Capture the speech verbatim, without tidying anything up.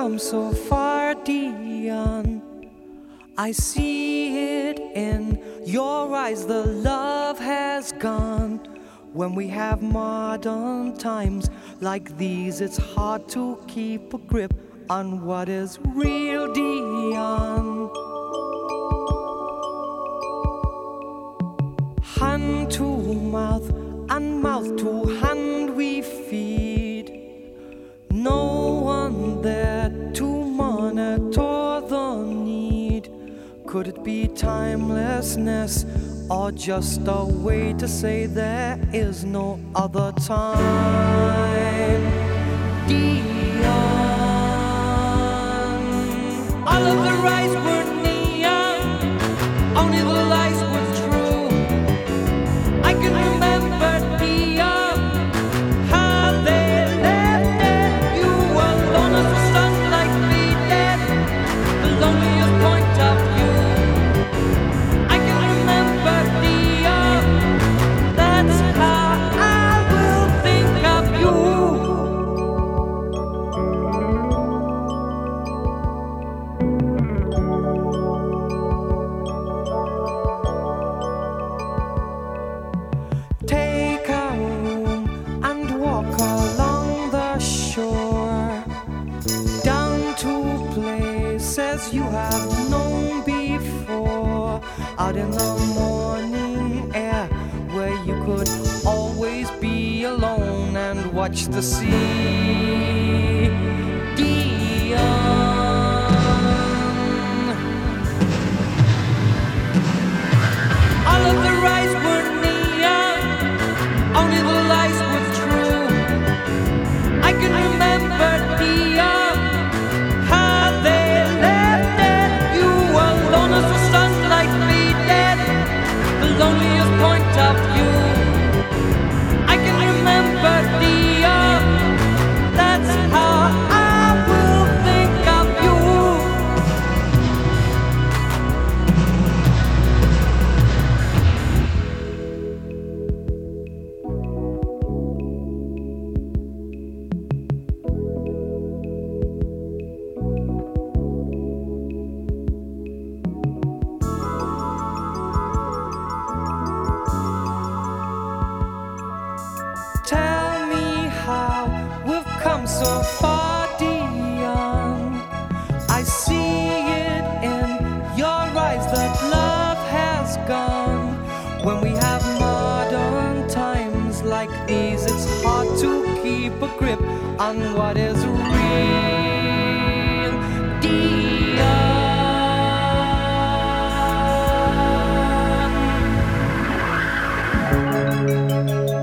come so far, Dion. I see it in your eyes, the love has gone. When we have modern times like these, it's hard to keep a grip on what is real, Dion. Hand to mouth and mouth to hand we feed. No one there to monitor the need. Could it be timelessness or just a way to say there is no other time? Dion, all of the rights were neon, only the lies were true. I can remember Dion, how they left it. You were alone as a sunlight faded, the loneliest point of view. I can remember Dion, that's how I will think of you. Take a room and walk along the shore, down to places you have known before, out in the morning air where you could always be alone and watch the sea. Dion, all of the rights were neon, only the lies were true. I can remember Dion, how they left it. You were alone as the sunlight faded, the loneliest point of view. I can remember Dion, that's how I will think of you. Tell me how we've come so far, Dion. I see it in your eyes that love has gone. When we have modern times like these, it's hard to keep a grip on what is real, Dion.